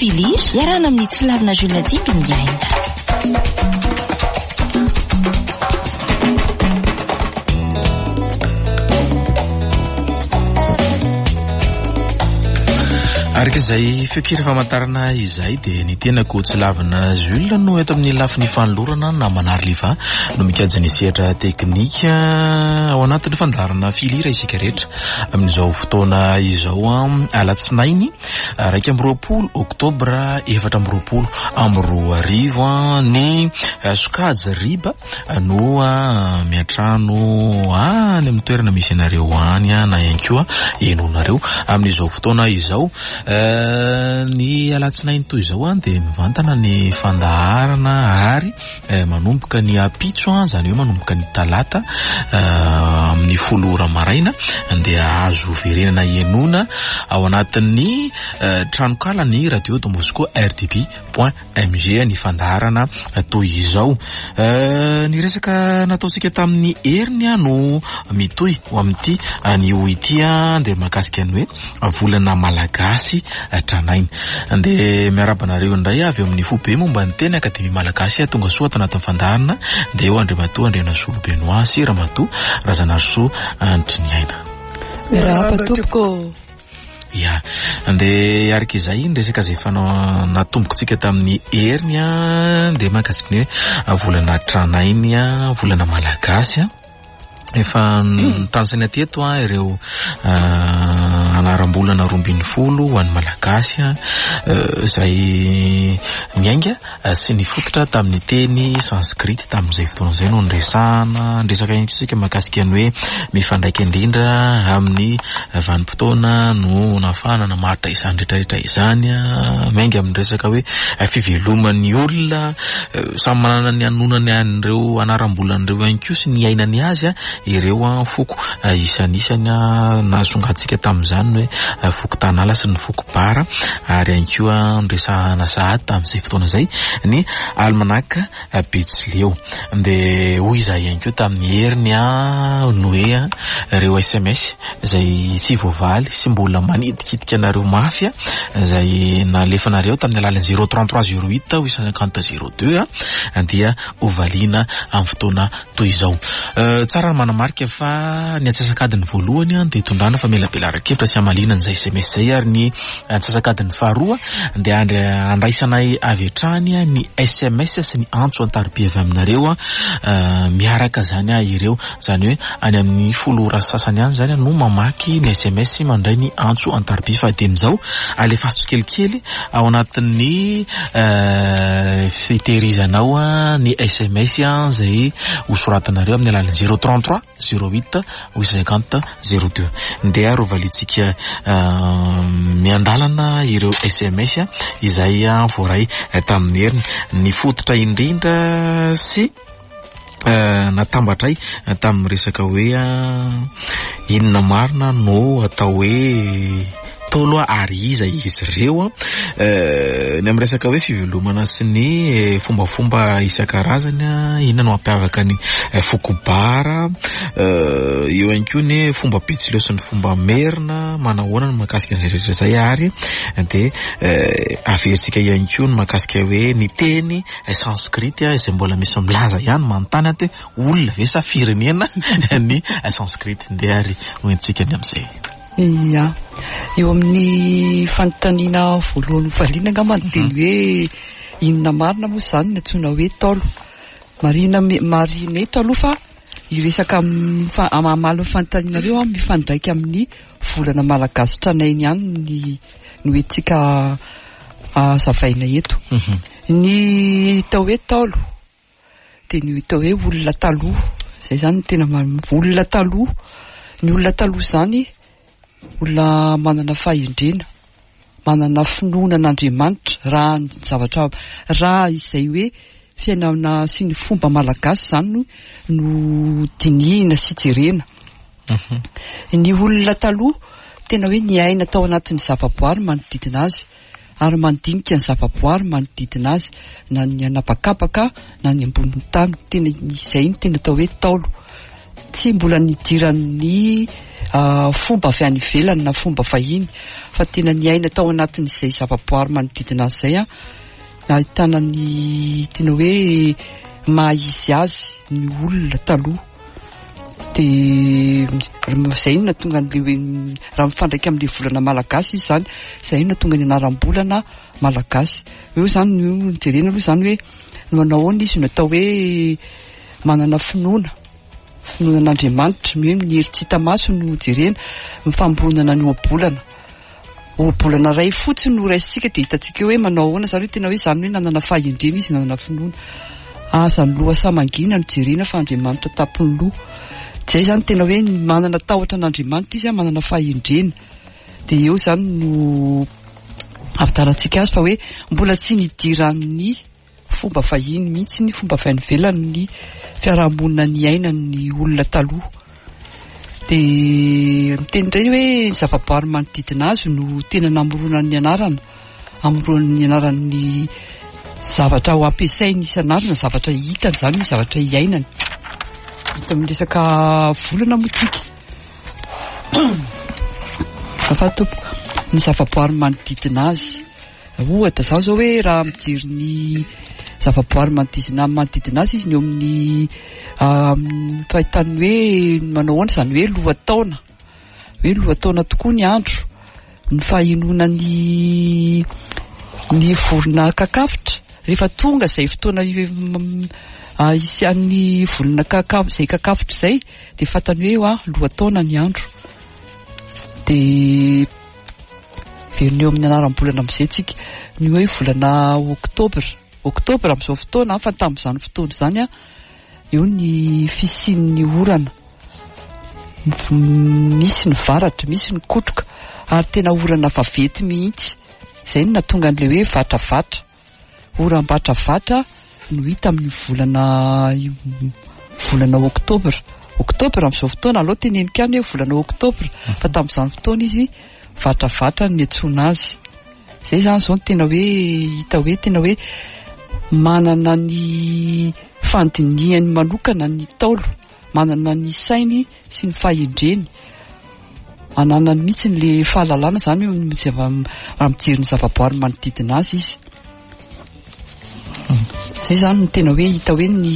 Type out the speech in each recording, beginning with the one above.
Filir iarana amin'ny tsilavina Juladipy ny aina. Araka izay feokira famantarana izay dia ny tenako tsy lavina Jules no eto amin'ny lafiny fanolorana na manarliva no mikajy ny sehatra teknika ao anatin'ny fandarana filira isika rehetra amin'izao fotoana izao alatsinainy 20 oktobra 2024 ny sokajy riba no miatrano any amin'ny toerana misy anareo any na ihany koa enonareo amin'izao fotoana izao. Ny alatsinainy toy izao dia mivantana ny fandaharana ary manomboka ny apitso zany hoe manomboka ny talata amin'ny 10 ora maraina dia azo verenana enona ao anatin'ny tranokala ny radio Don Bosco RTP.mg ny fandaharana toy izao. Ny resaka nataotsika tamin'ny heriny no mitoy ho amin'ity ny oity dia mahakasika ny hoe volana malagasy tranainy. Ande miarabanareo indray avy amin'ny fobe momba ny teny akademi malagasy tonga soa ato anatin'ny fandaharana dia eo Andriamatoa Andrianasolo Benoit sy Ramatoa Razanasoa Antriniaina. Miarahaba tompoko. Ya, ande araka izay ny resaka izay natombokontsika tamin'ny heriny dia mahakasika hoe volana tranainy volana malagasy efa tansany ateto ireo anaram-bolana 12 ho an'ny malagasy izay miainga sy nifototra tamin'ny teny sanskrit tamin'izay fotoana izay no ndresaka ihany mahakasika ny hoe mifandraika indrindra amin'ny vanim-potoana no nafanana maritra izany rehetrarehetra izany miainga amin'ny resaka hoe fiveloman'ny olona samy manana ny anonany an'ireo anaram-bolan'ireo ihany koa sy ny ainany azy ireo foko isan'isany nasongatsika tamin'izany hoe foko tanala sy ny foko bara ary ihany koa ndresahana sahady tamin'izay fotoana izay ny almanaka Betsileo. Dia hoy izay ihany koa tamin'ny heriny no hoe ireo SMS izay tsy voavaly sy mbola manidikitika anareo mafy izay nalefanareo tamin'ny alalan'ny 033 08 850 02 dia ovaliana amin'ny fotoana toy izao. Tsara manamarika fa ny atsasakadiny voalohany dia tondrana fa melabelara-kevitra sy amalina n'izay SMS zay ary ny atsasakadiny faharoa dia andraisanay avy hatrany ny SMS sy ny antso antaribia avy aminareo miaraka zany ireo zany hoe any amin'ny 10 ora sasany any zany no mamaky ny SMS mandray ny antso antaribia fa dian'izao alefaso kelikely ao anatin'ny fitehirizanao ny SMS zay hosoratanareo amin'ny alalan'ny 033 08 850 02 ndeha rovalitsika miandalana ireo SMS izay voaray tamin'ny heriny ny fototra indrindra sy natambatray tamin'ny resaka hoe inona marina no atao hoe tolo ary izy ireo ny amin'ny resaka hoe fivelomana sy ny fombafomba isan-karazany inona no ampiavaka ny foko bara eo ihany koa ny fomba Betsileo sy ny fomba merina manahoana no mahakasika izay rehetra izay ary dia averintsika ihany koa no mahakasika hoe ny teny sanskrit izay mbola misy milaza ihany manontany ate olona ve sa firenena ny sanskrit ndeha ary hoentintsika ny amin'izay. Ia, eo amin'ny fanontaniana voalohany valiana angamba ny teny hoe inona marina moa izany ny antsoina hoe tolo. Marina eto aloha fa iresaka amamaliny fanontanianareo mifandraika amin'ny volana malagasy tranainy ihany no hoentsika zavaina eto. Ny tao hoe tolo dia ny tao hoe olona taloha, izay zany ny tena olona taloha. Ny olona taloha zany olona manana fahindrena, manana finoana an'Andriamanitra raha izay hoe fiainana sy ny fomba malagasy zany no dinihina sy jerena. Ny olona taloha tena hoe ny aina tao anatin'ny zavaboary manodidina azy ary mandinika ny zavaboary manodidina azy na ny anapakapaka na ny ambonin'ny tany tena izay ny tena tao hoe taolo. tsy mbola nidiran'ny fomba avy any ivelany na fomba vahiny fa tena niaina tao anatin'izay zavaboary manodidina azy zay ahitana ny tena hoe mahizy azy ny olona taloha de zay na tonga an'le raha mifandraika amin'le volana malagasy izy zany zay na tonga ny anaram-bolana malagasy eo zany no jerena aloha zany hoe manao ny izy natao hoe manana finoan'Andriamanitra hoe miheritsita maso no jerena mifamboronana ny obolana ray fotsiny no raisitsika de hitatsika hoe manao ahoana zany hoe tena hoe zany hoe nanana fahendrena izy nanana finoana azany loha samangina no jerena fa Andriamanitra tapony loha zay zany tena hoe manana tahotra an'Andriamanitra izy manana fahendrena de eo zany no avitarantsika azy fa hoe mbola tsy nidiran'ny fomba vahiny mihitsy ny fomba fainivelany ny fiarahamonina ny ainan'ny olona taloha de miteny ndray hoe zavaboary manodidina azy no tena namoronan'ny anarana amoronan'ny anaran'ny zavatra ho ampiasainy isan'andro zavatra hitany zany hoe zavatra iainany hita miresaka volana motika afatompo ny zavaboary manodidina azy ohatra zao hoe raha mijery ny zavaboary manodidina azy izy ny eo amin'ny fahitany hoe manao ahoana zany hoe lohataona tokoa ny andro ny fahinoana ny vorona kakafitra rehefa tonga zay fotoana isian'ny volana zay kakafitra zay de fatany hoe lohataona ny andro de verina eo amin'ny anaram-bolana amin'izay tsika ny hoe volana oktobra amin'izao fotoana fa tamin'izany fotoana zany eo ny fisian'ny orana misy ny varatra misy ny kotroka ary tena orana vavety mihitsy zay no natonga an'le hoe vatravatra oram-batravatra no hita amin'ny volana oktobra amin'izao fotoana aloha teneniko ihany hoe volana oktobra fa tamin'izany fotoana izy vatravatra ny antsoina azy zay zany zao tena hoe hita hoe tena hoe manana ny fandinihany manokana ny taolo manana ny sainy sy ny fahendreny ananany mihitsy le fahalalana zany hoe mijery ny zavaboary manodidina azy izy zay zany no tena hoe hita hoe ny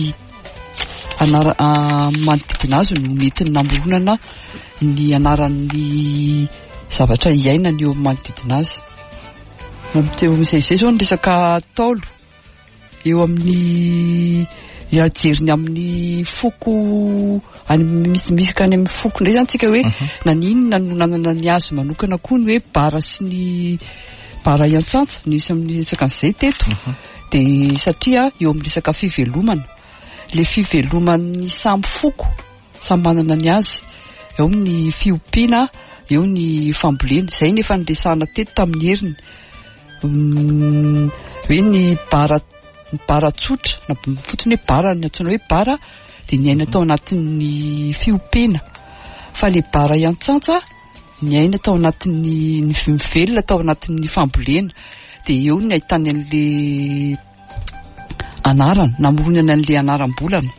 manodidina azy no mety namoronana ny anaran'ny zavatra iainany eo manodidina azy zay zao ny resaka taolo eo amin'ny jeriny amin'ny foko misy ka any amin'ny foko ndray zany tsika hoe naninona no nanana ny azy manokana koa ny hoe bara sy ny bara iantsantsa nisy amin'ny resaka an'izay teto de satria eo amin'ny resaka fivelomana le fiveloman'ny samy foko samy manana ny azy eo ny fiompiana eo ny fambolena zay nefa niresahana teto tamin'ny heriny hoe ny bara tsotra na fotsiny hoe bara ny antsoina hoe bara de ny aina tao anatin'ny fiompiana fa le bara iantsantsa ny aina tao anatin'ny mivelona tao anatin'ny fambolena de eo ny ahitany an'le anarana namoronana an'le anaram-bolana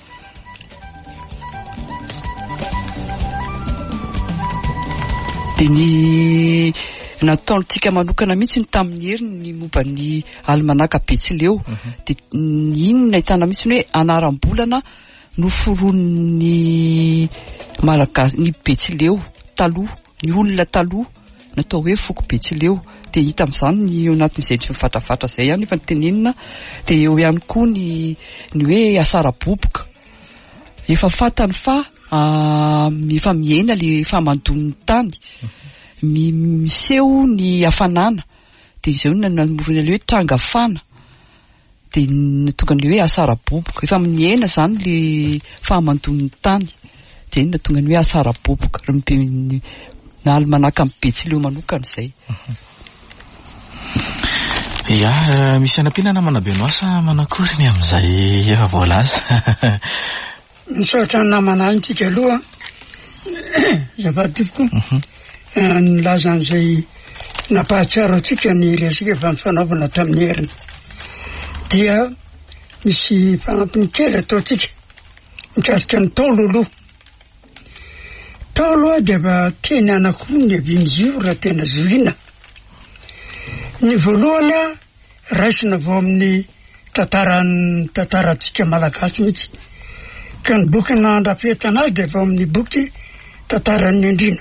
de ny nataontsika manokana mihitsy ny tamin'ny heriny ny momba ny almanaka Betsileo de iny nahitana mihitsy hoe anaram-bolana noforon'ny malagasy ny Betsileo taloha ny olona taloha natao hoe foko Betsileo de hita amin'izany ny eo anatin'izay tsy mifatafatra zay ihany efa nitenenina de eo ihany koa ny hoe asaraboboka efa fatany fa efa miaina le famandon'ny tany miseho ny hafanana de izay namorona le hoe trangafana de tonga le hoe asaraboboka efa miaina zany le fahamandon'ny tany de tonga ny hoe asaraboboka na almanaka amin'ny Betsileo manokana zay ya misy anam-pina namana Benoasa manakory ny amin'izay efa voalaza misaotra namana antsika aloha zavatiko nilaza an'izay nampahatsiaro atsika ny resaka efa mifanaovana tamin'ny heriny dia misy fanampiny kely ataotsika mikasika ny taolo aloha Taolo dia teny anankiroa ny avian'izy io raha tena zoina. Ny voalohany raisina vao amin'ny tantarantsika malagasy mihitsy. Ka ny boky nandrafetana azy dia vao amin'ny boky tantaran'ny Andriana.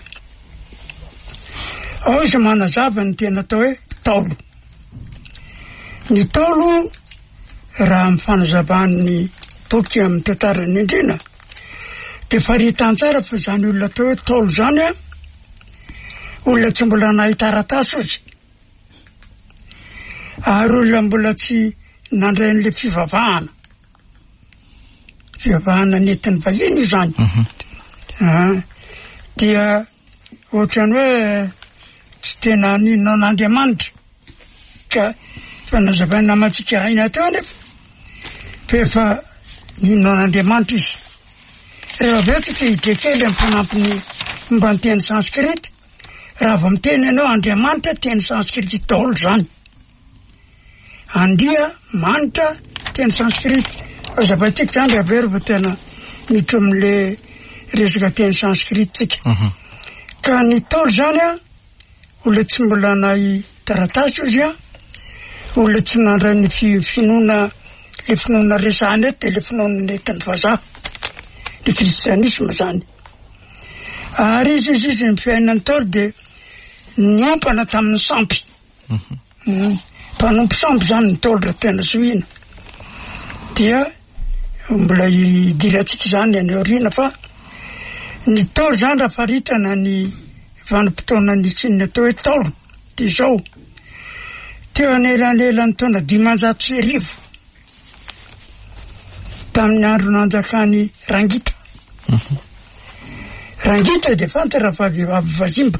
Ao izy manazava ny tena atao hoe taolo. Ny taolo raha amin'ny fanazavahan'ny boky amin'ny tantaran'ny Andriana dia faritan tsara fa zany olona atao hoe taolo zany olona tsy mbola nahita taratasy ozy. Ary olona mbola tsy nandray an'le fivavahana nentin'ny vahiny zany. Dia ohatrany hoe tsy tena ninona n'Andriamanitra ka fanazavana namantsika aina teo nefa fa ninona n'Andriamanitra izy. Rehefa betsaka hidrekely amin'ny fanampiny momba ny teny sanskrity, raha vao miteny ianao Andriamanitra teny sanskrity daholo zany. Andia manitra teny sanskrity. Zavatiko zany raha very vao tena miditra amin'le resaka teny sanskrity tsika. Ka ny taolo zany olona tsy mbola nahy taratasy izy olona tsy nandray ny finoana le finoana resahana eto dia le finoana nentin'ny vazaha. Le kristianisme zany. Ary izy ny fiainan'ny taolo dia niompana tamin'ny sampy. Mpanompo sampy zany ny taolo raha tena sohina. Dia mbola idirantsika zany any aoriana fa ny taolo zany raha faritana ny vanim-potoana ny tsinona atao hoe taolo dia izao. Teo anelanelany taona 510 tamin'ny andro nanjakany Rangita. Rangita dia fanta raha avy vazimba.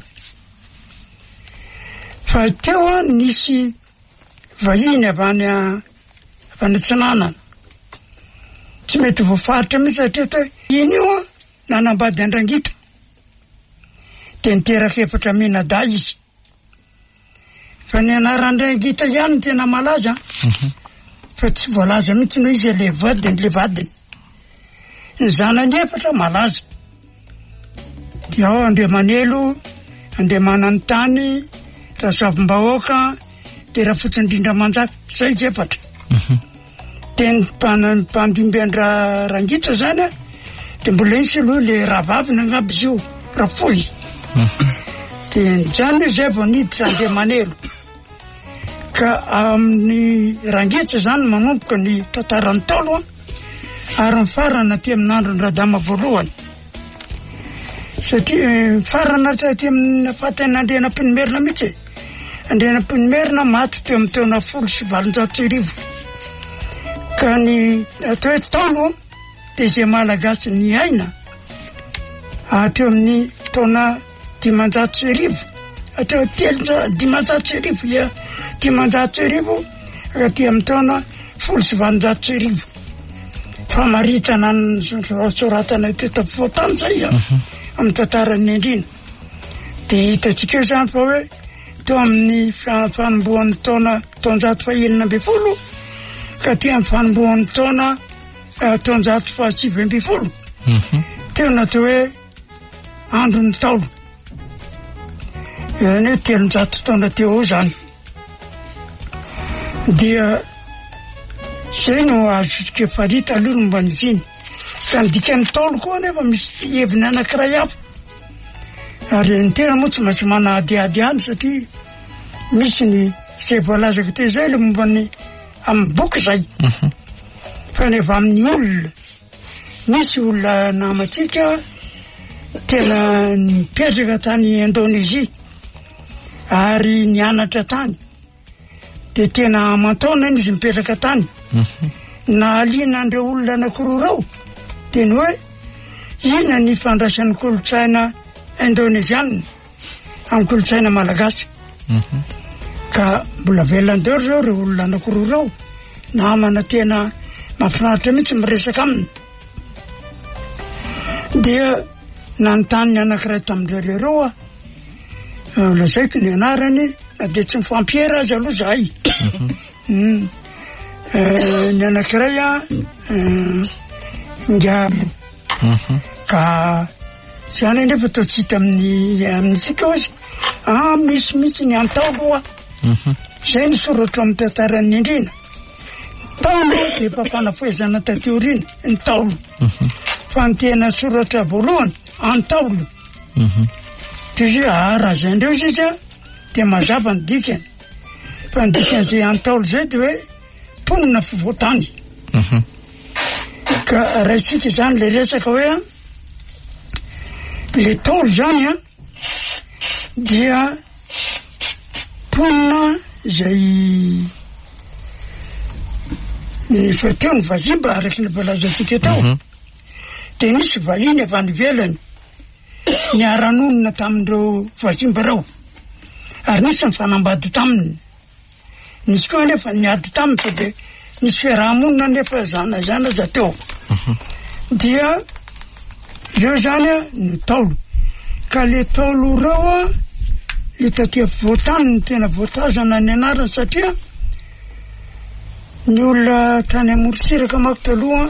Fa teo nisy vahiny avy any Antsinanana. Tsy mety voafaritra mihitsy satria iny io nanambady any Rangita. Dia niteraka 4 menada izy. Fa ny anaran'ny Rangita ihany tena malaza. Fa tsy voalaza mihitsy no izy le vadiny. Ny zanany 4 malaza. Dia ao Andriamanelo, Andriamanany tany, Rasavim-bahoaka, dia Rafotsindrindra manjaka. Zay 4. Teny mpandimben'ny Rangita zany dia mbola insy aloha le rahavavina angamba izy io, rafoy. Dia zany izay vao niditra Andriamanelo. Ka amin'ny Rangita zany manomboka ny tantaran'ny taolo ary mifarana aty amin'ny andron'ny Radama voalohany. Satria mifarana aty amin'ny fatain'Andriana Mpinimerina mihitsy. Andriana Mpinimerina maty teo amin'ny taona 1709. Ka ny atao hoe taolo dia izay malagasy ny aina ateo amin'ny taona 510. Ateo 510 510 aty amin'ny taona 1709. Famaritana ny soratana teto afovoan-tany zay amin'ny tantaran'ny Andriana. Dia hitantsika eo zany fa hoe teo amin'ny fanombohan'ny taona 390 ka ty amin'ny fanombohan'ny taona 370. Teo natao hoe andron'ny taolo. Izany hoe 300 taona teo zany. Dia zay no azontsika farita aloha no mba niziny. Ka ny dikan'ny taolo koa nefa misy heviny anankiray hafa. Ary ny tena moa tsy maintsy manahadiady any satria misy ny izay voalazaka teo zay le momba ny amin'ny boky zay. Fa nefa amin'ny olona misy olona namantsika tena nipetraka tany Indonezia ary nianatra tany. Dia tena amantaona izy mipetraka tany. Nahaliana andreo olona anankiroa reo dia ny hoe ina ny fandraisan'ny kolotsaina Indoneziana amin'ny kolotsaina malagasy. Ka mbola velandeo reo olona anankiroa reo namana tena mahafinaritra mihitsy miresaka aminy. Dia nanontany ny anankiray tamin'ireo reo lazaiko ny anarany na dia tsy mifampiera azy aloha zahay. Ny anankiray Ngialy. Ka zany nefa toa tsy hita amintsika ozy misy ny antaolo zay ny soratra amin'ny tantaran'ny indrina taolo dia efa fanafoezana tateorina ny taolo fa ny tena soratra voalohany antaolo dia raha zay ndreo izy dia mazava ny dikany fa ny dikan'izay antaolo zay dia hoe mponina fivoatany ka raha isika zany le resaka hoe le taolo zany dia mponina zay efa teo ny vazimba araky ny balazantsika tao dia nisy vahiny avy any ivelany niara-nonina tamindreo vazimba reo ary nisy mifanambady taminy nisy koa nefa niady taminy fa dia nisy fiarahamonina nefa zana za teo dia eo zany ny taolo ka le taolo reo le tatia voatany ny tena voatazana ny anarany satria ny olona tany amoritsiraka mako taloha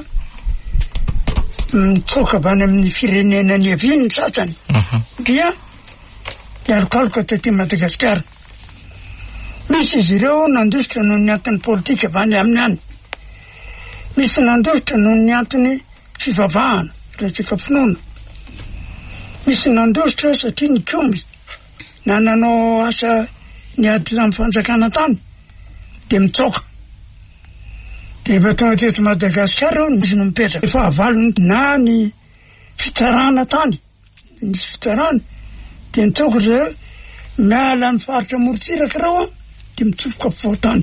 mitsoka avany amin'ny firenena ny aviny ny satsany dia mialokaloka taty Madagasikara misy izy ireo nandositra noho ny antony politika avany aminy any misy nandositra noho ny antony fivavahana resaka finoana misy nandositra satria ny komy na nanao asa niady amin'ny fanjakana tany dia mitsoka dia efa tonga teto Madagasikara misy no mipetraka efa avalony na ny fitsarana tany nisy fitsarana dia nitsoka zay miala ny faritra morotsiraka reo dia mitsofoka mpivoatany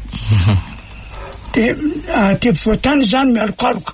dia te mpivoatany zany mialokaloka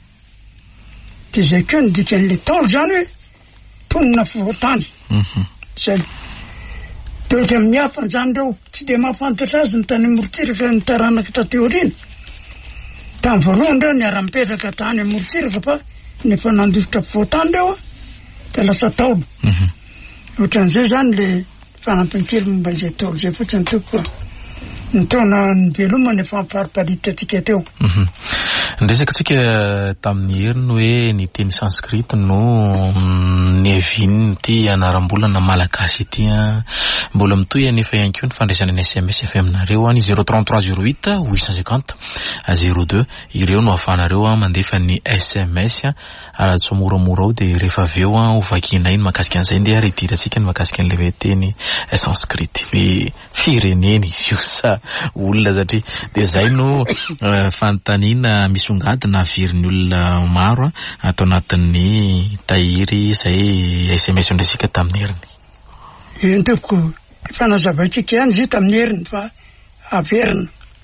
dia zay keo ny dikan'le taolo zany hoe mponina fivoatany zay dia ohatra miafany zany reo tsy dia mahafantatra azy ny tany morotsiraka ny taranaka tateorina tamin'ny voalohany reo niara-mipetraka tany morotsiraka fa nefa nandositra mpivoatany reo dia lasa taolo ohatran'izay zany le fanampin-kely momba izay taolo zay fotsiny toko ny taona ny velomany efa mifaripalita atsika teo ndresaka tsika tamin'ny heriny hoe ny teny sanskrit no ny aviny ty anaram-bolana malagasy ity mbola mitoy anefa ihany koa ny fandraisana ny SMS FM nareo any 033 08 850 02 ireo no ahafahanareo mandefa ny SMS aratsy moramora ao dia rehefa aveo hovakinay ny mahakasika an'izay ndeha redirantsika ny mahakasika an'le hoe teny sanskrit hoe firenena izy io sa olona satria dia zay no fanontaniana misongadina avirin'ny olona maro atao anatin'ny tahiry izay SMS ndresika tamin'ny heriny enteko fanazavatsika ihany izy tamin'ny heriny fa averina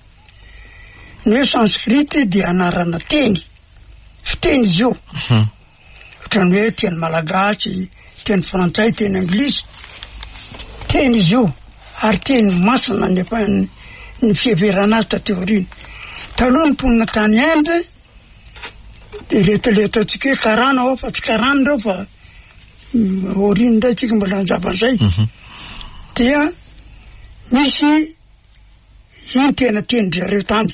ny hoe sanskrit dia anarana teny fiteny izy io ohatrany hoe teny malagasy teny frantsay teny anglisy teny izy io ary teny masina nefa ny fiheverana azy tateorina taloha ny mponina tany Inde dia letaleta atsika hoe karana ao fa tsy karana reo fa oriny nday tsika mbola anjavan'izay dia misy iny tena teny zareo tany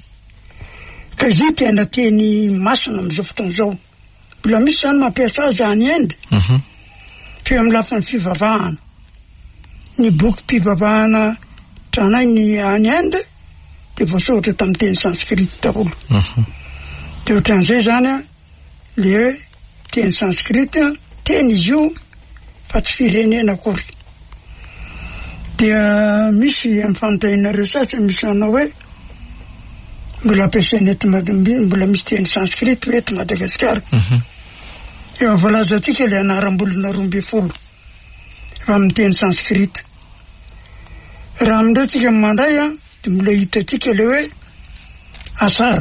ka izy tena teny masina amin'izao fotoana izao mbola misy zany mampiasa azy any Inde feo amin'ny lafin'ny fivavahana ny boky mpivavahana tranay ny any Inde dia voasoratra tamin'ny teny sanskrit daholo dia ohatran'izay zany le hoe teny sanskrit teny izy io fa tsy firenena akory dia misy amin'ny fanontanianareo sasany misy anao hoe mbola ampiasaina eto mbola misy teny sanskrit hoe eto Madagasikara eo voalazantsika le anaram-bolona 12 fa amin'ny teny sanskrit raha amindreo tsika mandray dia mbola hitatsika le hoe asara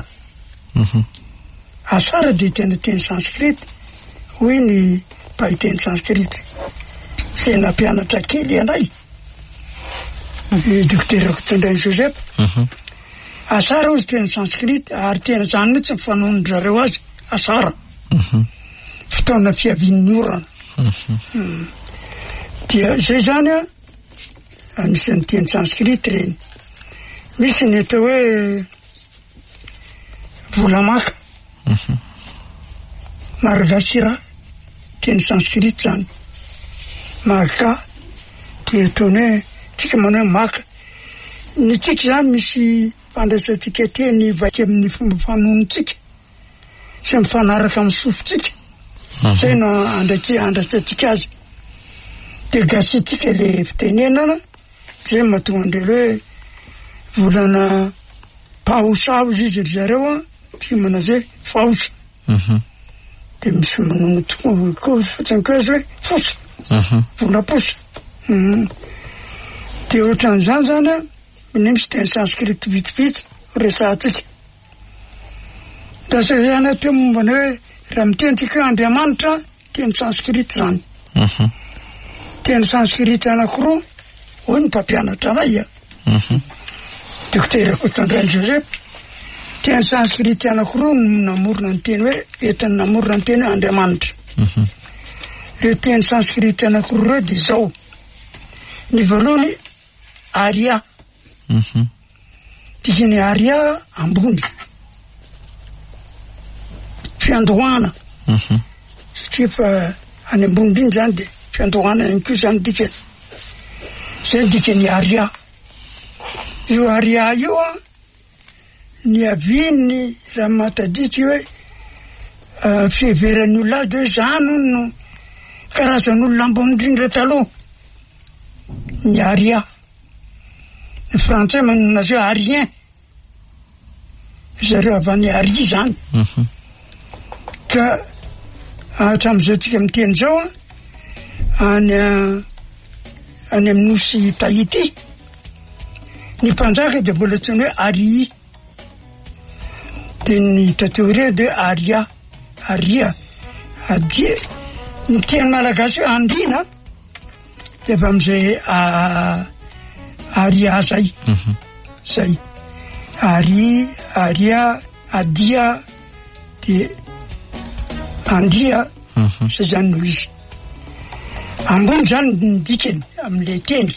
asara dia tena teny sanskrit hoy ny mpahiteny sanskrit izay nampianatra kely anay dokotera Kotondrainy Joseph asara ozy teny sanskrit ary tena zany mihitsy mifanonondrareo azy asara fotoana fiavian'ny orana dia zay zany anisan'ny teny sanskrit reny misy ny atao hoe volamaka Margasira teny sanskrit zany maka dia ataony hoe tsika manao maka ny tsika zany misy fandraisantsika teny vaika amin'ny fomba fanonotsika sy mifanaraka amin'ny sofotsika zay no andraisantsika azy dia gasitsika le fitenenana zay mahatonga andreo hoe volana paosaozy izy ry zareo tsy manazy hoe faosa dia misy manono tokoa fotsiny koa izy hoe fosa vola posa dia ohatran'izany zany ny misy teny sanskrit vitsivitsy resantsika da zay zany teo mombany hoe raha mitentsika Andriamanitra teny sanskrit zany teny sanskrit anankiroa hoy ny mpampianatra anay dokotera Kotandrany Joseph teny sanskrit anankiroa namorona ny teny hoe entiny namorona ny teny hoe Andriamanitra reo teny sanskrit anankiroa reo dia zao ny voalohany Arya dikany Arya ambony fiandohana satria fa any ambony iny zany dia fiandohana ihany koa zany dikany zay dikany Arya io Arya io ny aviny raha matadity hoe fiheveran'ny olona azy de hoe zany no karazan'olona ambony indrindra taloha ny Arya ny frantsay manona azy hoe Arien zareo avy any Arya zany ka hatramin'izao tsika miteny zao any amin'ny nosy Tahiti ny mpanjaka dia mbola tsony hoe Ari dia ny tateoria dia Arya Arya adia ny teny malagasy hoe andrina dia avy amin'izay Arya zay zay Ari Arya Adia dia Andria zay zany no izy ambony zany ny dikany amin'ilay teny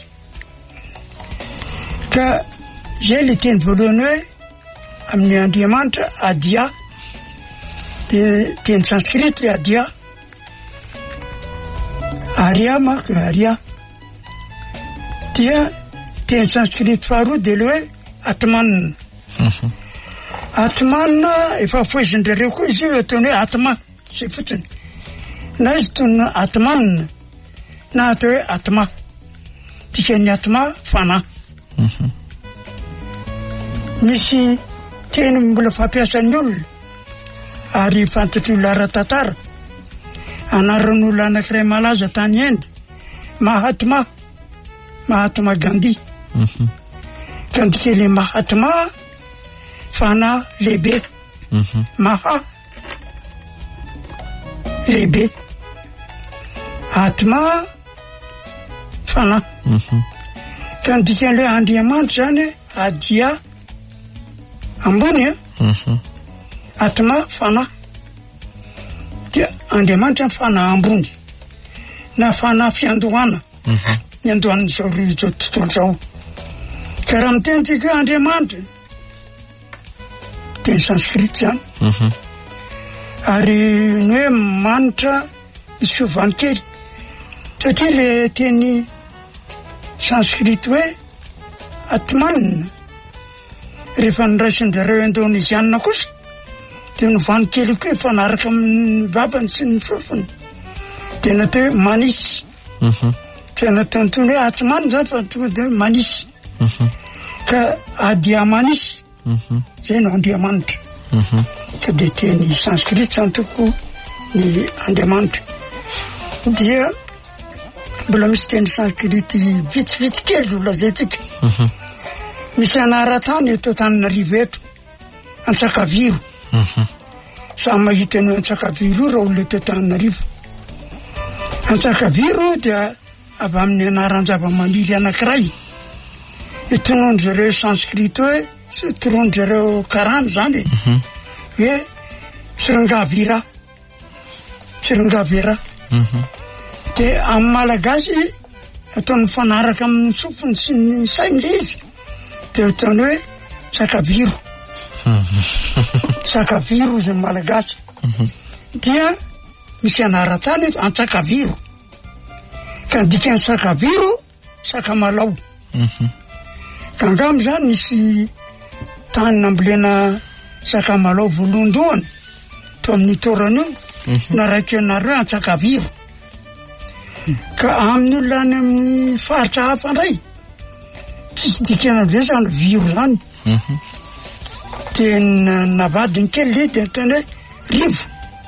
ka zay le teny voalohany hoe amin'ny Andriamanitra Adia dia teny sanskrit le Adia Arya manko Arya dia teny sanskrit faharoa dia le hoe Atman Atman efa foizin-drareo koa izy io ataony hoe Atma zay fotsiny na izy toy Atman na atao hoe Atma dikany Atma fanahy misy teny mbola fampiasan'ny olona ary fantatry olona ara-tantara anaran'olona anankiray malaza tany Inde Mahatma Gandhi ka dikany Mahatma fanahy lehibe Maha lehibe Atma fanahy ka dikan'ilay Andriamanitra zany Adia ambony Atma fanahy dia Andriamanitra fanahy ambony na fanahy fiandohana ny andohan'izao tontolo zao ka raha mitentsika hoe Andriamanitra teny sanskrit zany ary ny hoe manitra misy fiovany kely satria le teny sanskrit hoe Atman rehefa niraisin-jareo Indonesianina kosa dia novany kely koa fanaraka amin'ny vavany sy ny fofony dia natao hoe manisy tsy natao tony hoe Atman zany fa tonga dia hoe manisy ka Adia manisy zay no Andriamanitra ka dia teny sanskrit zany toko ny Andriamanitra dia mbola misy teny sanskrit vitsivitsy kely lazaitsika misy anaran-tany eto Antananarivo eto Antsakaviro samy mahita ny Antsakaviro raha olona eto Antananarivo Antsakaviro dia avy amin'ny anaran-java-maniry anankiray itonondo zareo sanskrit hoe itonondo zareo karana zany hoe Tsirangavira dia amin'ny malagasy ataony fanaraka amin'ny sofiny sy ny sainy le izy dia ataony hoe sakaviro izy malagasy dia misy anaratany Antsakaviro ka dikany Sakaviro Sakamalao ka angam zany nisy tany nambolena Sakamalao volondohany to amin'ny torany naraiky anareo Antsakaviro ka amin'ny olona any amin'ny faritra hafa ndray tsisy dikana zay zany viro zany tena navadiny kely le de tena rivo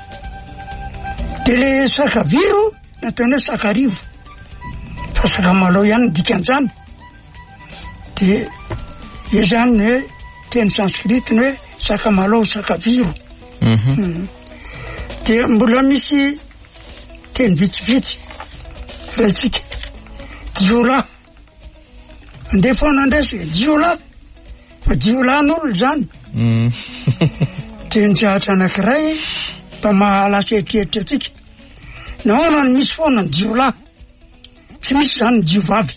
de le Sakaviro natao Sakarivo fa Sakamalao ihany dikan'izany de io zany hoe teny sanskrit hoe Sakamalao Sakaviro de mbola misy teny vitsivitsy raitsika Diola andeha foana andresika Diola fa Diolan'olo zany teny zahatra anankiray mba mahalasa eritreritry atsika nahoana ny misy foana ny Diola tsy misy zany diovavy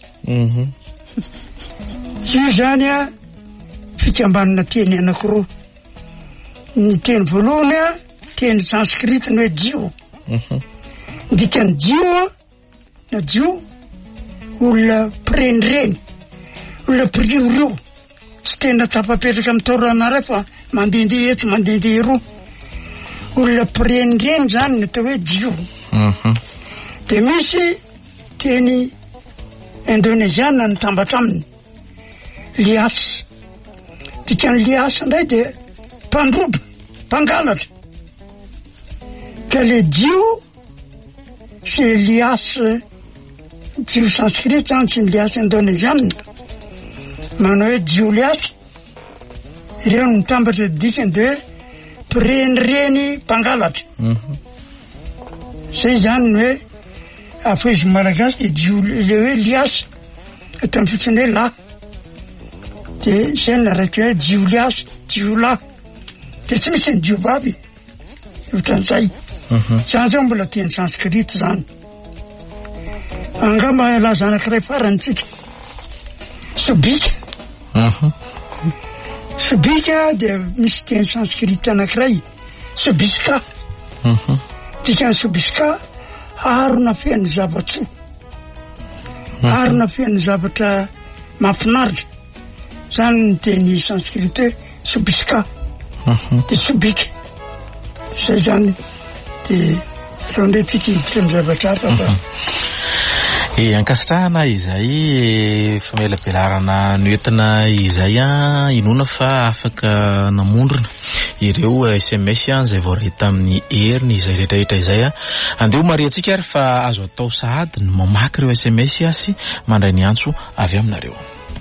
io zany a fikambanana teny anankiroa ny teny voalohany a teny sanskrit ny hoe dio dikany dio na dio olona prenireny olona priorio tsy tena tapapetraka amin'ny torana ray fa mandendeha eto mandendeha roa olona prenireny zany natao hoe dio de misy teny indonésiana ny tambatra aminy lias dikany lias ndray de mpandroba mpangalatra ka le dio sy lias dio sanskrit zany sy lias indonésiana manao hoe dio lias ireo mitambatra dikany de prenireny mpangalatra zay zany hoe afoizy malagasy de dio le hoe lias atao amin'ny fitsiny hoe la de zay naraiky hoe dio lias dio la de tsy misy ny diovavy ohatran'izay zany zao mbola teny sanskrit zany angamba laza anankiray farantsika sobika sobika de misy teny sanskrit anankiray sobiska dikany sobiska arona feno zavatsoa arona feno zavatra mahafinaritra zany ny teny sanskrit hoe sobiska de sobika zay zany de reo ndray tsika hiditra ny zavatra hafa ankasitrahana izay famelabelarana noentina izay inona fa afaka namondrona ireo SMS zay voareta amin'ny heriny izay rehetrarehetra izay andeo mariatsika ary fa azo atao sahady ny mamaky ireo SMS sy mandray ny antso avy aminareo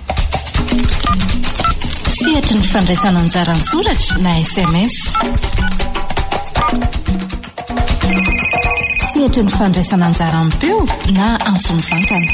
sehatry ny fandraisana anjara an-tsoratra na SMS sehatry ny fandraisana anjara am-peo na antso mivantana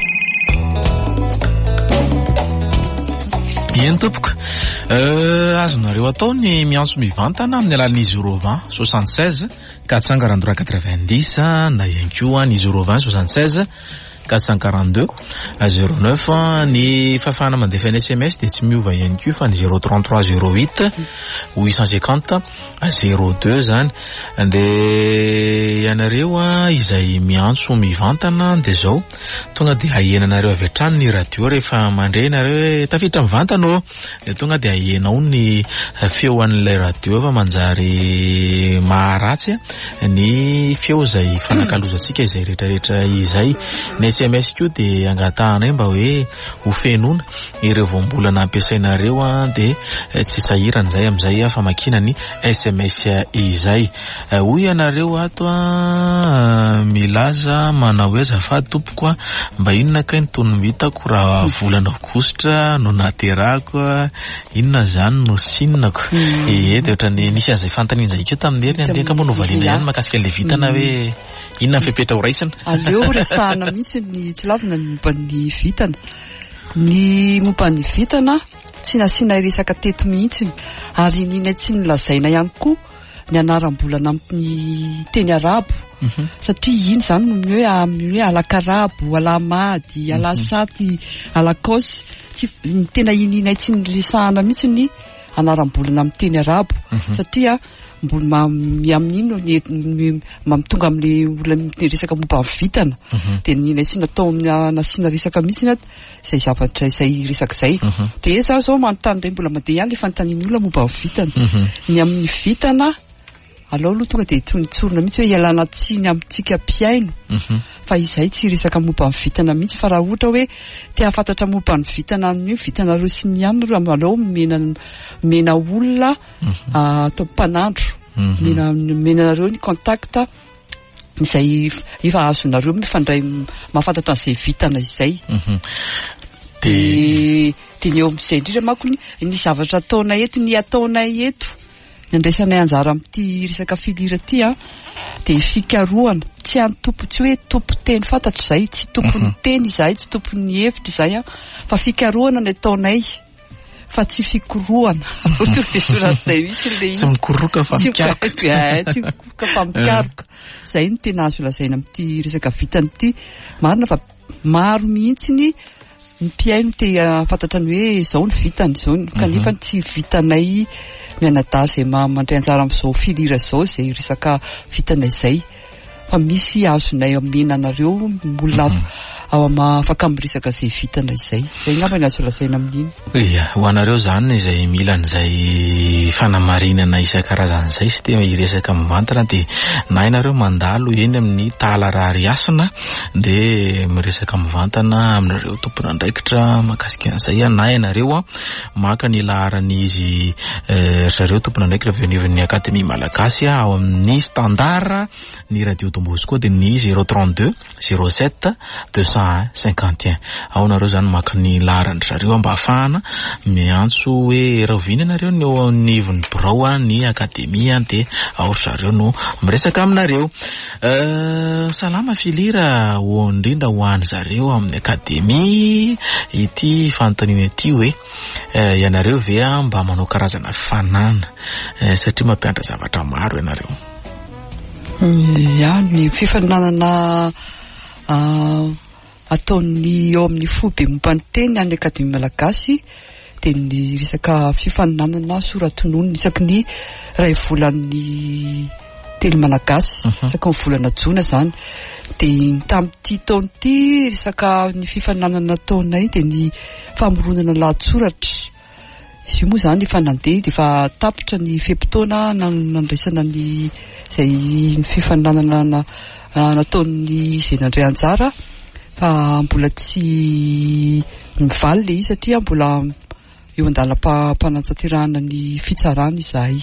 eny tompoko azonareo atao ny miantso mivantana amin'ny alalan'ny 020 76 443 90 na ihany koa ny 020 76 442 09 ny fafana mandefa ny SMS de tsy miova ihany koa fa ny 033 08 850 02 zany de ianareo izay miantso mivantana de zao tonga de ahenanareo avy hatrany ny radio rehefa mandray nareo tafiditra mivantana de tonga de ahenao ny feo an'ilay radio fa manjary maharatsy ny feo zay fanakalozatsika izay rehetrarehetra izay SMS ko de angatahana mba hoe ho fenona ireo voambolana ampiasainareo de tsy sahirana zay amizay famakina ny SMS izay hoy ianareo ato milaza manao hoe azafady tompoko mba inona kay nytony mitako raha volana aogositra no naterako inona zany no sinako de ohatrany nisy an'izay fantany zay ko tamin'ny heriny andeka moa no valina ihany makasika le vitana hoe inona fepetra ho raisana aleo resahana mihitsy ny tsy lavina ny momban'ny vitana ny momban'ny vitana tsy nasiana resaka teto mihitsy ary nina tsy nilazaina ihany koa ny anaram-bolana amin'ny teny arabo satria iny zany no hoe amin'ny hoe alakarabo alamady alasaty alakosy tsy tena ininay tsy niresahana mihitsy ny anaram-bolana amin'ny teny arabo satria mbola miamin'ino mamtonga amin'ny olona resaka momba amin'ny vitana dia ny asiana tao nasiana resaka mihitsy izay zavatra izay resaka izay dia zaho zao manontany iray mbola mandeha ihany le fanontaniany olona momba amin'ny vitana ny amin'ny vitana alao aloha tonga dia tsorona mihitsy hoe ialana tsiny amintsika mpiaino fa izay tsy resaka momba amin'ny vitana mihitsy fa raha ohatra hoe te hafantatra momba ny vitana ny vitana reo sy ny ihany reo alao mena olona atao mpanandro menareo ny contact izay efa azonareo mifandray mahafantatra an'izay vitana izay dia ny eo amin'izay indrindra manko ny zavatra ataonay eto ny ataonay eto nyandraisanay anjara amin'ity resaka filira ity dia fikarohana tsy any tompo tsy hoe tompo teny fantatro izay tsy tompony teny izay tsy tompony hevitra izay fa fikarohana ny ataonay fa tsy fikorohana tsy mikoroka fa mikaroka tsy mikoroka fa mikaroka izay no tena azo lazaina amin'ity resaka vitany ity marina fa maro mihitsy ny mpiaino te fantatra ny hoe izao ny vitany izao kanefa tsy vitanay mianadahy izay mandray anjara amin'izao filira izao izay resaka vitana izay fa misy azonay amena anareo olona afaka miresaka izay vitana izay ngamba ny azo lazaina amin'iny ia ho anareo zany izay mila an'izay fanamarinana isan-karazany izay sy te hiresaka mivantana dia na ianareo mandalo eny amin'ny talarariasina dia miresaka mivantana aminareo tompona andraikitra mahakasika an'izay na ianareo maka ny laharan'izy zareo tompona andraikitra venivon'ny akademia malagasy ao amin'ny standard ny radio Dombosco dia ny 032 07 251 ao nareo zany maka ny laharany zareo mba ahafahana miantso hoe rahovina nareo ny eo anivon'ny birao ny akademia dia ao zareo no miresaka aminareo salama filira ho indrindra ho any zareo amin'ny akademia ity fanontaniana ity hoe ianareo ve mba manao karazana fanana satria mampianatra zavatra maro ianareo ny fifananana ataon'ny eo amin'ny fobe momba ny teny any akademia malagasy dia ny resaka fifaninanana soratononona isaky ny ray volan'ny teny malagasy isaky ny volana jona zany dia tamin'ity taon'ity resaka ny fifaninanana taonay dia ny famoronana lahatsoratra izy io moa zany efa nandeha dia efa tapitra ny fepitaona nandraisana ny izay fifaninanana nataon'ny izay nandray anjara fa mbola tsy mivaly le izy satria mbola eo andalam-panantanterahana ny fitsarana izahay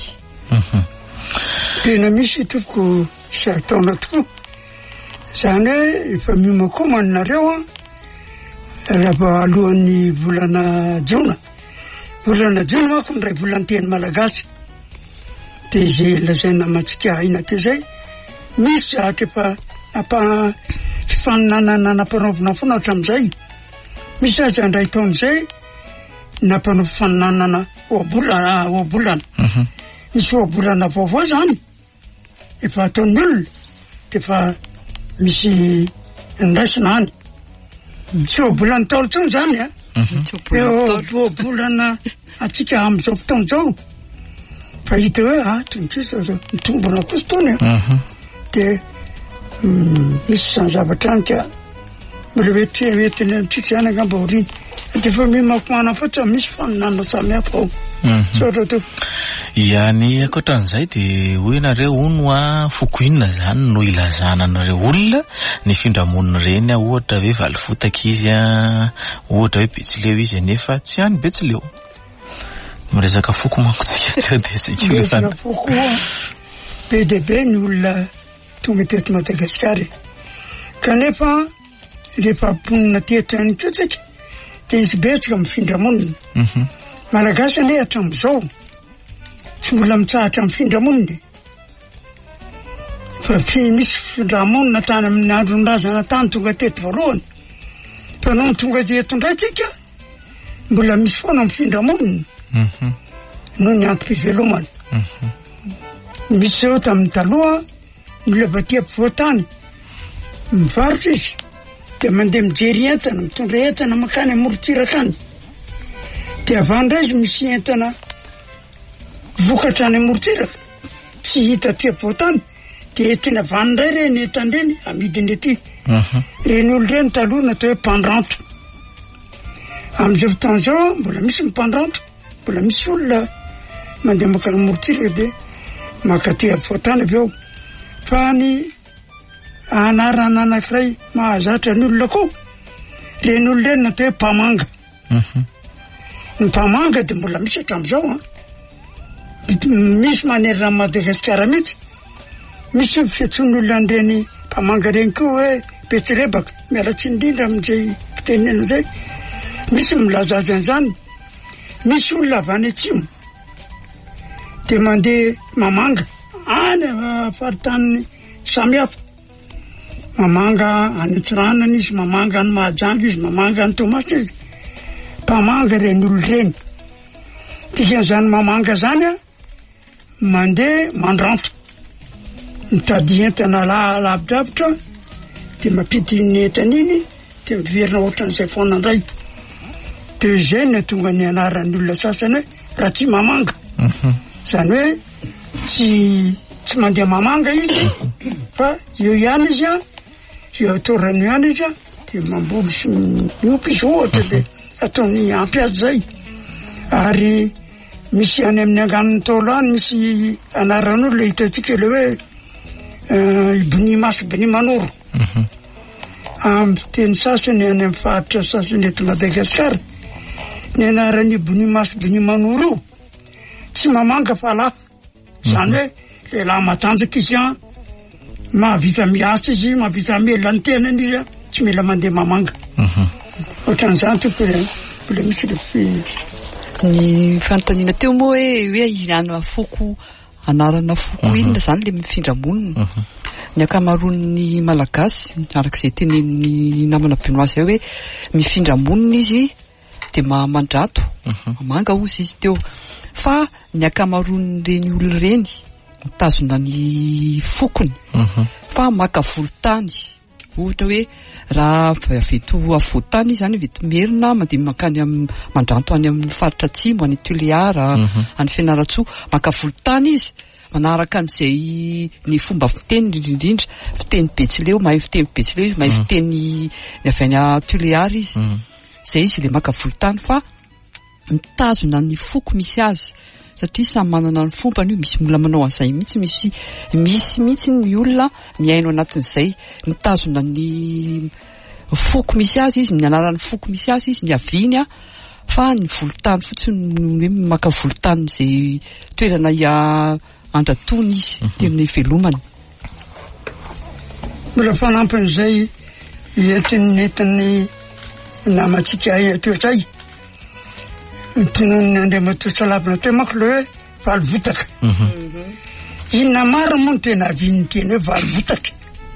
tena misy topoko izay taona tokoa izany hoe efa miomakomanareo raha alohan'ny volana jona manko ny ray volana teny malagasy dia izay lazaina mantsika aina teo zay misy zahatra efa fifaninanana nampanaovina foana hatramin'izay misy aza andray taon'izay nampanaov fifaninanana oabolana misy oabolana vaovao zany efa ataon'ny olona dia efa misy ndraisina any tsy oabolana taolo tsony zany oabolana atsika amin'izao fotoana zao fa hita hoe tonkisa mitombona kosa tony dia misy zany zavatra any ka mbola hoetiny amintsika zany angamba oriny dia efa mimakomana fotsy misy faninana samihafa ao sotra to iany ankoatran'izay dia hoy ianareo ono fokoinona zany no ilazana anareo olona ny findramonina reny ohatra hoe valifotaka izy ohatra hoe betsileo izy nefa tsy any betsileo miresaka foko manko tsika foko be dia be ny olona tonga teto Madagasikara kanefa rehefa ponina teto ihany koa tsika dia izy betsaka mifindramonina malagasy ane hatramin'izao tsy mbola mitsahatra mifindramonina fa misy findramonina tany amin'ny andron-drazana tany tonga teto voalohany fa noho tonga teto indray tsika mbola misy foana mifindramonina noho ny antom-pivelomana misy zao tamin'ny taloha ny levatia mpivoatany mivarotra izy dia mandeha mijery entana mitondra entana makany amorontsiraka any dia avandra izy misy entana vokatra any amorontsiraka tsy hita tia voatany de tena vanindray reny entandreny amidiny ety reny olo reny taloha natao hoe mpandranto am'izao fotoana zao mbola misy mpandranto mbola misy olona mandeha makany amorontsiraka de makatia voatany avy eo fa ny anarana anankiray mahazatra ny olona koa reny olo reny natao hoe mpamanga ny mpamanga de mbola misy hatram'izao misy manerana Madagasikara mihitsy misy fiatsoan'olona an'ireny mpamanga reny koa hoe Betsirebaka mialatsy indrindra amin'izay fitenena zay misy milaza azy an'izany misy olona avy any atsimo de mandeha mamanga any faritany samihafa mamanga any Antsiranana izy mamanga any Mahajanga izy mamanga any Toamasina izy mpamanga reny olo reny dikan'izany mamanga zany mandeha mandranto mitady entana lavidavitra de mampity ny entan'iny de miverina ohatran'izay foana indray de zay no tonga ny anaran'ny olona sasany raha tsy mamanga zany hoe tsy mandeha mamanga izy fa eo ihany izy eo atorany ihany izy de mamboly sy miompy izy ohatra de ataony ampy azy zay ary misy any amin'ny angan'ny tolo any misy anaran'olo hitantsika le hoe Ibonimaso Benimanoro teny sasany any amin'ny faritra sasany eto Madagasikara ny anaran'ny Ibonimaso Benimanoro tsy mamanga fa lahy zany hoe lehilahy matanjaka izy mahavita miasa izy mahavita mela ny tenany izy tsy mila mandeha mamanga ohatran'izany mbola misy ny fanontaniana teo moa hoe inana foko anarana foko inona zany le mifindra monina ny akamaroan'ny malagasy arak'izay tenen'ny namana benoasy hoe mifindra monina izy de mandrato mamanga ozy izy teo fa ny akamaroan'ireny olo reny mitazona ny fokony fa maka volontany ohatra hoe raha veto avoatany zany veto merina mandeha makany mandranto any amin'ny faritra atsimo any Tuléara any Fianaratsoa maka volontany izy manaraka an'izay ny fomba fiteny indrindra fiteny Betsileo mahay fiteny Betsileo izy mahay fiteny ny avy any Tuléara izy zay izy le maka volontany fa mitazona ny foko misy azy satria samy manana ny fompany io misy olona manao an'izay misy mihitsy ny olona miaino anatin'izay mitazona ny foko misy azy izy ny anaran'ny foko misy azy izy ny aviany fa ny volontany fotsiny hoe maka volontany zay toerana andratony izy tena velomany mbola fanampin'izay entin'ny namatsika teo zay tonony Andriamantosalavina teo manko le hoe valivotaka inona maro moa no tena aviany teny hoe valivotaka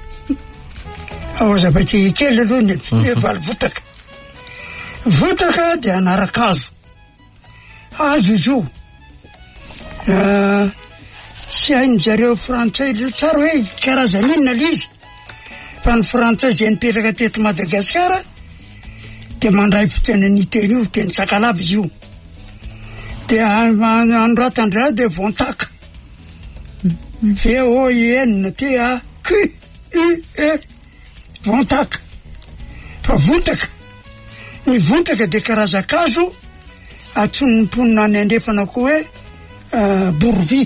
ao zava-tsy kely aloha ny hoe valivotaka votaka de anarakazo azo izy io tsy hainy zareo frantsay tsara hoe karazan'inona le izy fa ny frantsay zay nipetraka teto Madagasikara de mandray fitenany teny io teny sakalava izy io de anoratandra de vontaka VOIN te QUE vontaka fa votaka ny votaka de karazakazo atsony mponina any andrefana koa hoe bourvi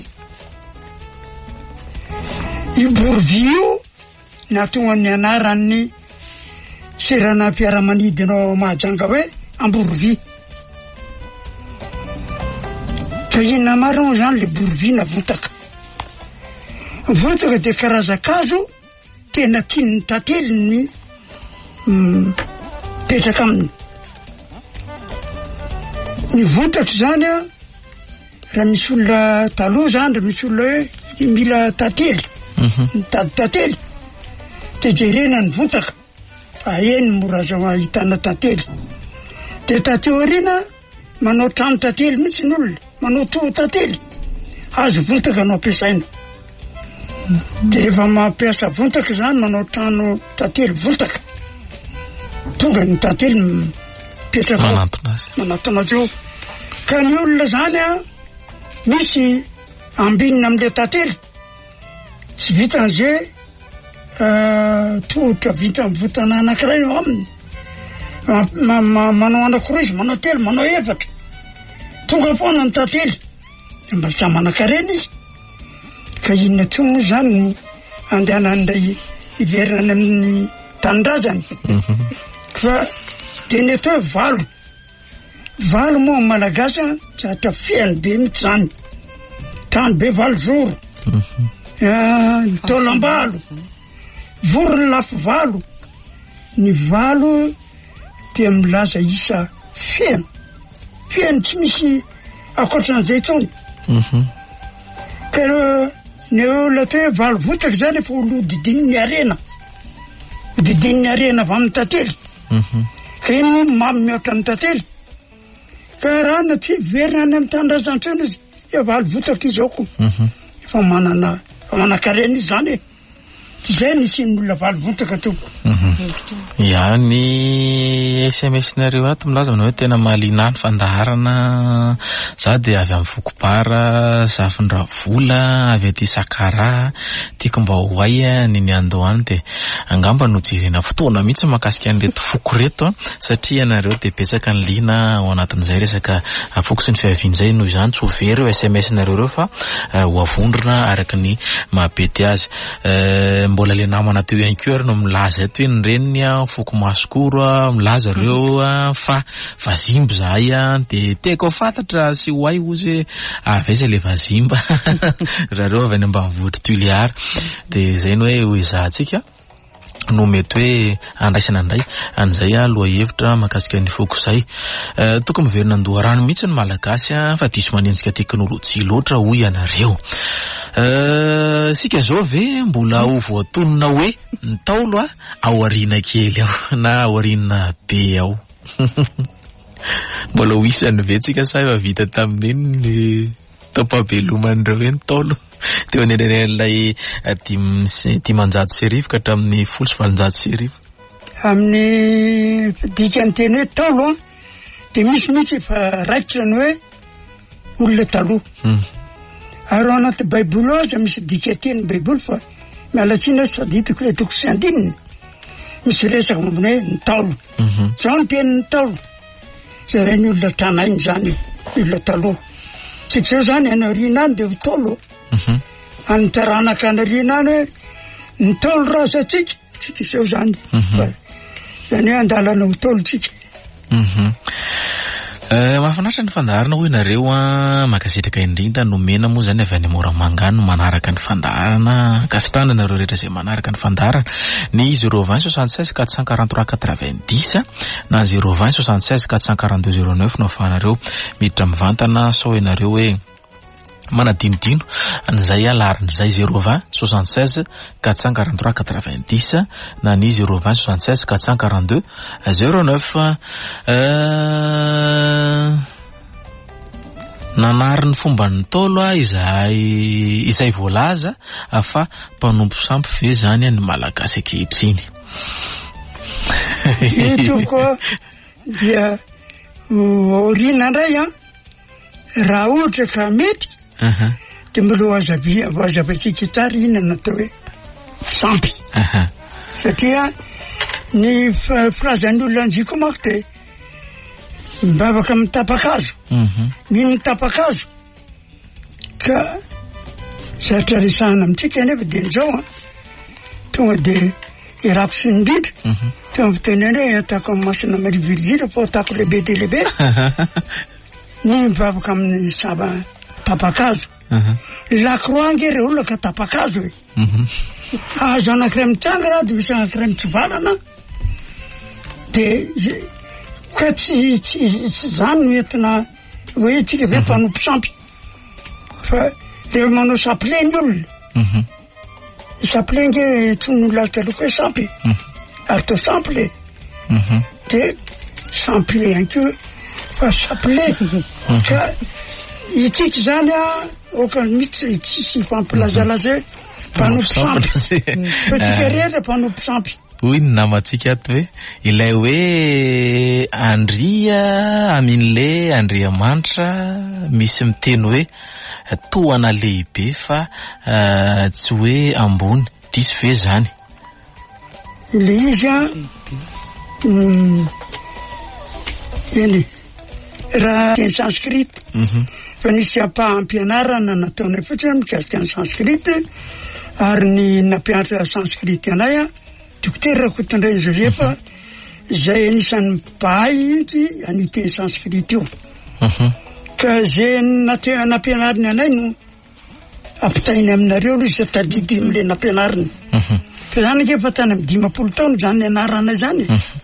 io bourvi io natonga ny anaran'ny serana mpiaramanidinao Mahajanga hoe ambourvi fa inona marina zany le bourvi na votaka de karazakazo tena tian'ny tantely ny petraka aminy ny votaka zany raha misy olona taloha zany raha misy olona hoe mila tantely mitady tantely de jerena ny votaka fa eny mora azo ahitana tantely de tateorina manao trano tantely mihitsy ny olona manao toho tantely azo votaka no ampiasaina de rehefa mampiasa votaka zany manao trano tantely votaka tonga ny tantely mipetraka manatona azy eo ka ny olona zany misy ambinina am'le tantely tsy vitan'izay tohotra vita mivotana anankiray eo aminy manao anankiroa izy manao telo manao efatra tonga foana ny tantely de mba tsy manan-karena izy ka inona tsy moa zany no andehanan'ilay iverina amin'ny tanindrazany fa de ny atao hoe valo moa malagasy tsy atra fiany be mitsy zany tany be valo zoro taolambalo voro ny lafo valo ny valo dia milaza isa fiany tsy misy akoatran'izay tsony ka ny olona atao hoe valo votraky zany efa olo didin'ny arena avy amin'ny tantely ka iny moa mamy mihoatra amin'ny tantely ka raha na tsy verina any amin'ny tanindrazantsony izy valo votraky izy ao ko efa manan-karena izy zany tsy zay nisy n'olona valo votraka toko ya ny SMS-nareo ato milaza manao hoe tena mahaliana ny fandaharana za de avy amin'ny Fokopara Zafindra-Vola avy aty Sakara tiako mba hoay ny andohany de angamba no jerena fotoana mihitsy makasika an'reto foko reto satria anareo de betsaka ny lina ao anatin'izay resaka foko sy ny fiavian'izay noho izany tsy ho very SMS-nareo reo fa ho avondrona araky ny mahabety azy mbola le namana teo ihany koa no milaza eto iny reniny foko masikoro milaza reo fa vazimba zahay de teko fantatra sy hoay ozy avesa le vazimba raha reo avy any ambanivohitra Tuiliara de zay no hoe hoezahantsika no mety hoe andraisana andray an'izay aloha hevitra makasika ny foko zay tokony miverina andoharano mihitsy ny malagasy fa diso manenjika teknôlôjia loatra hoy anareo sika zao ve mbola ho voatonona hoe ny taolo ao arina kely ao na ao arina be ao mbola ho isany ve tsika sa efa vita tamin'iny tapabeloman'ireo hoe ny taolo teo anenan'ilay 500 ka hatramin'ny 700 amin'ny dikany teny hoe taolo de misy mihitsy efa raikitra ny hoe olona taloha ary anaty baiboly aza misy dika teny baiboly fa mialatsina sady hitako le toko sy andininy misy resaka mombona hoe ny taolo zao ny teny ny taolo zay ny olona tranainy zany olona taloha tsika zao zany anarina any de ho taolo anitaranaka anarina any hoe ny taolo raza tsika tsika zao zany zany hoe andalana ho taolo tsika mahafinaritra ny fandaharana hoy nareo makasitraka indrindra nomena moa zany avy any Moramanga no manaraka ny fandaharana kasitrana nareo rehetra zay manaraka ny fandaharana ny 020 76 443 90 na 020 76 442 09 no afahanareo miditra mivantana sao ianareo hoe manadinodino an'izay alarin'izay 020 76 443 90 na ny 020 76 442 09 nanary ny fomba ny taolo izay voalaza fa mpanompo sampy ve zany ny malagasy ankehitriny ito koa dia orina ndray raha ohatra ka mety de mbola azabatsika tsara ina natao hoe sampy satria ny filazan'ny olona anjiko mako de mibavaka amin'ny tapakazo mino ny tapakazo ka zatra resahana amintsika nefa de nizao tonga de irako sy indrindra tonga fitenena hoe atako amin'ny masina marivirizira fa atako lehibe de lehibe ny mibavaka amin'ny tapakazo lakroangy re olona ka tapakazo azo anankiray mitsanga raha de misy anankiray mitsivalana de ka tsy zany no entina hoe tsika ve mpanompo sampy fa le manao sampile ny olona sampile nge tsony lalitra loko hoe sampy ary tao sampile de sampile ihany ko fa sampile ka itsika zany oka mitsy tsisy fampilazalaza hoe mpanompo sampy fa tsika rehetra mpanompo sampy hoy ny namatsika ato hoe ilay hoe Andria Amin'le Andriamanitra misy miteny hoe toana lehibe fa tsy hoe ambony diso ve zany le izy eny raha teny sanskrit fa nisy ampianarana nataonay fotsiny mikasika ny sanskrit ary ny nampianatra sanskrit anay dokotera Kotondray Josefa zay anisan'ny bahay izy aniteny sanskrit io ka zay nampianariny anay no ampitainy aminareo aloha izay tadidy am'le nampianariny fa zany ngefa tany amin'ny 50 taona zany anarana zany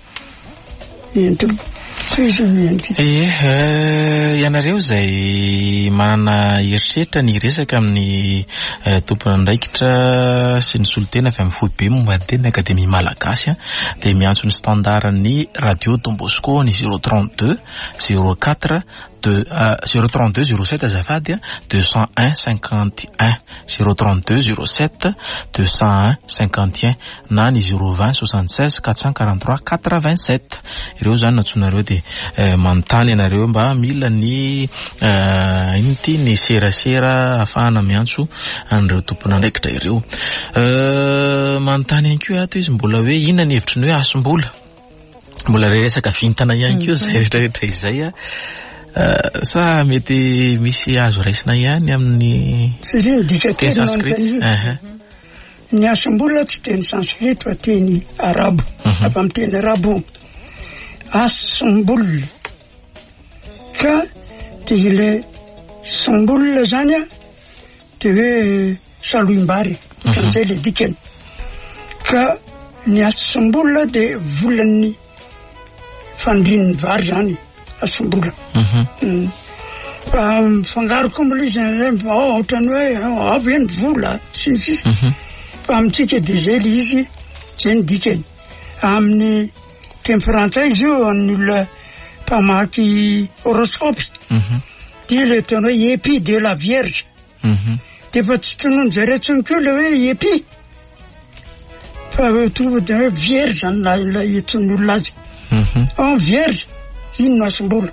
ianareo zay manana heritreritra ny resaka amin'ny tompona andraikitra sy ny solotena avy amin'ny foibe momba ny teny akademia malagasy dia miantso ny standard ny radio Don Bosco ny 032 04 032 07 azafady 201 51 032 07 201 51 na ny 020 76 443 87 ireo zany natsonareo dia manontany ianareo mba mila ny inty ny serasera afahana miantso an'ireo tompona andraikitra ireo manontany ihany koa ato izy mbola hoe inona ny hevitry ny hoe asombola mbola resaka vintana ihany koa zay rehetrarehetra izay sa mety misy azo raisina ihany amin'ny teny sanskrit ny asombola tsy teny sanskrit fa teny arabo avy amin'ny teny arabo asombola ka dia le sombola zany dia hoe saloim-bary ohatran'izay le dikany ka ny asombola dia volan'ny fandrin'ny vary zany asombola fa fangaro koa izy ohatrany hoe avy eny vola sisy fa amintsika dia zay le izy zay ny dikany amin'ny teny frantsay izy io amin'ny olona mpamaky horoscope dia le tena hoe épi de la vierge dia fa tsy tonono zareo tsony koa le hoe épi fa tonga dia hoe vierge zany la etsony olona azy vierge ino no asombola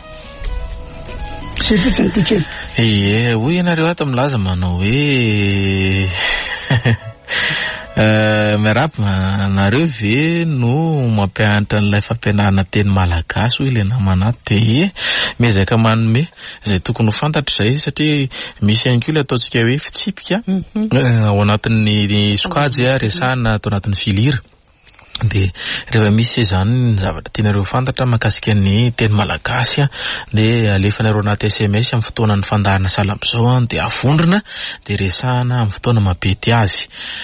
zay fotsiny dikany hoy ianareo ato milaza manao hoe miarahaba nareo ve no mampianatra n'ilay fampianarana teny malagasy hoy ilay namanaty dia miezaka manome zay tokony ho fantatra zay satria misy ihany koa ilay ataontsika hoe fitsipika ao anatin'ny sokajy resahana atao anatin'ny filira dia rehefa misy zany ny zavatra tianareo fantatra mahakasika ny teny malagasy dia alefanareo anaty SMS amin'ny fotoana ny fandaharana salam zao dia avondrona dia resahana amin'ny fotoana mabety azy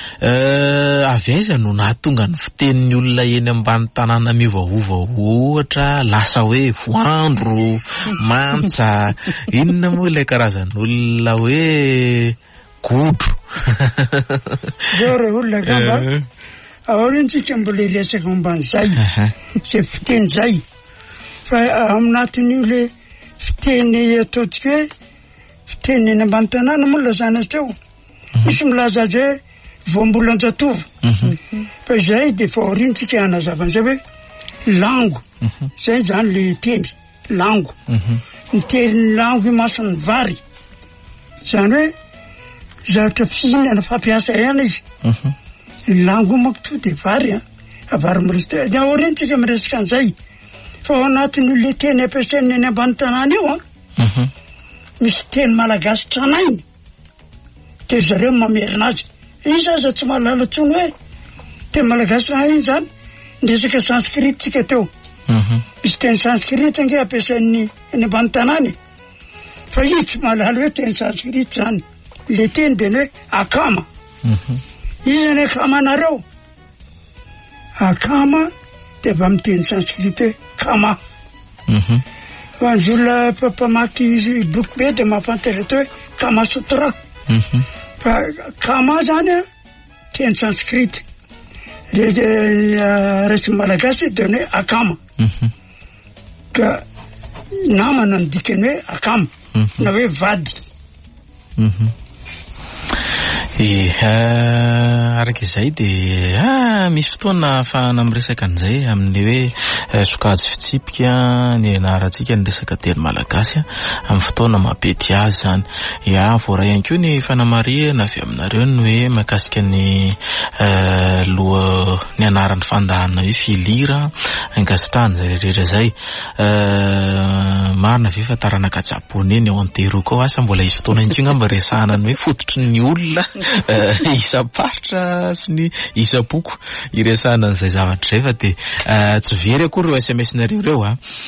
avy aiza no nahatonga ny fitenin'ny olona eny ambany tanàna miovaova ohatra lasa hoe voandro mantsa inona moa ilay karazan'olona hoe godro zao re olona gamba aorintsika mbola resaka momban'izay zay fiteny zay fa aminatin'io le fiteny ataontsika hoe fiteny eny ambany tanàna moa lazana azy teo misy milaza azy hoe voambolan-jatovo fa zay dia fa aorintsika anazavan'izay hoe lango zay zany le teny lango ny teny lango mason'ny vary zany hoe zavatra fihinana fampiasa ihany izy lango mako to dia vary avary miresaka dia aorintsika miresaka an'izay fa ao anatin'io le teny ampiasainy eny ambany tanàna io misy teny malagasy tranainy dia zareo mamerina azy izy aza tsy mahalala tsony hoe teny malagasy tranainy zany ndresaka sanskrit tsika teo misy teny sanskrit nge ampiasainy eny ambany tanàny fa izy tsy mahalala hoe teny sanskrit zany le teny dia ny hoe akama izy ny akamanareo akama dia avy amin'ny teny sanskrit hoe kama fa ny olona mpamaky boky be dia mampantatra hoe kama sutra fa kama zany teny sanskrit resy malagasy dia ny hoe akama ka namana ny dikany hoe akama na hoe vady Arak'izay de misy fotoana ahafahana miresaka an'izay amin'ny hoe sokajy fitsipika ny anarantsika ny resaka teny malagasy amin'ny fotoana mapety azy zany. Voaray ihany koa ny fanamarihana avy aminareo ny hoe mahakasika ny ny anaran'ny fandahana hoe filira ankasitrahana zay rehetra zay. Marina ve fa taranaka japonais ny ao anteroko ao asa mbola isy fotoana ihany koa ngamba resahana ny hoe fototry ny olona isa-paritra sy ny isa-poko iresahana an'izay zavatra zay fa de tsy very akory reo SMS-nareo reo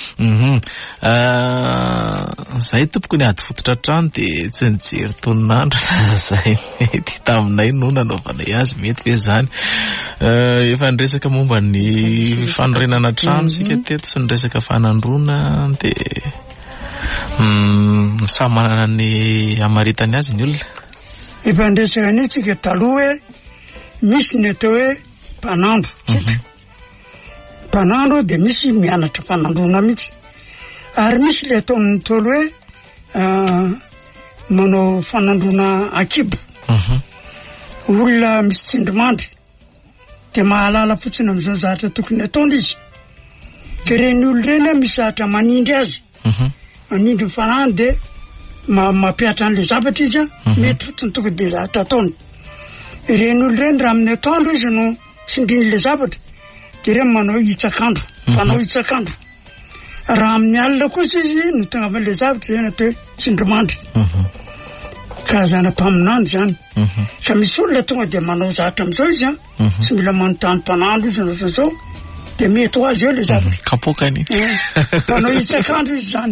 zay tompoko ny ady fototra trano de tsy nijery toninandro zay mety taminay no nanaovanay azy mety ve zany. Efa niresaka momba ny fanorenana trano sika teto sy niresaka fanandrona de samy manana ny amaritany azy ny olona. Efa niresaka ny tsika taloha hoe misy ny atao hoe mpanandro mpanandro de misy mianatra mpanandrona mihitsy ary misy le ataon'ny tolo hoe manao fanandrona akibo olona misy tsindrimandry de mahalala fotsiny amin'izao zahatra tokony ataony izy ke reny olo reny misy zahatra manindry azy manindry mifanany de mampiatra an'le zavatra izy mety fotsiny tokony de zahatra ataony. Reny olo reny raha amin'ny atoandro izy no tsindrin'le zavatra de reny manao hitsakandro mpanao hitsakandro. Raha amin'ny alina kosa izy no tonga amin'le zavatra zay natao tsindrimandry karazana mpaminany zany. Ka misy olona tonga de manao zahatra amin'izao izy tsy mila manontany mpanandro izy nofa zao de mety ho azy eo le zavatra kapokany mpanao hitsakandro izy zany.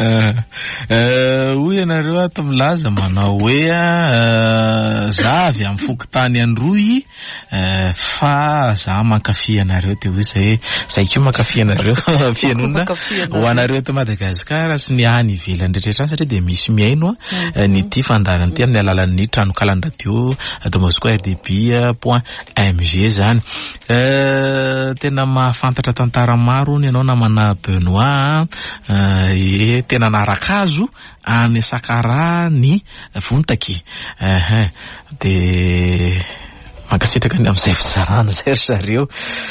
Hoy ianareo ato milaza manao hoe zavy amin'ny fokotany androy fa za mankafy anareo te hoe zay ko mankafy anareo fianona ho anareo eto Madagasikara sy ny any ivelany rehetra satria de misy miaino ny ty fandarany ty amin'ny alalan'ny trano kalan radio Damasco rdb.mg zany. Tena mahafantatra tantara maro ny anao namana Benoît tena narakazo any Sakarany Vontaky de mankasitraka ny amin'izay fizarana zay zareo.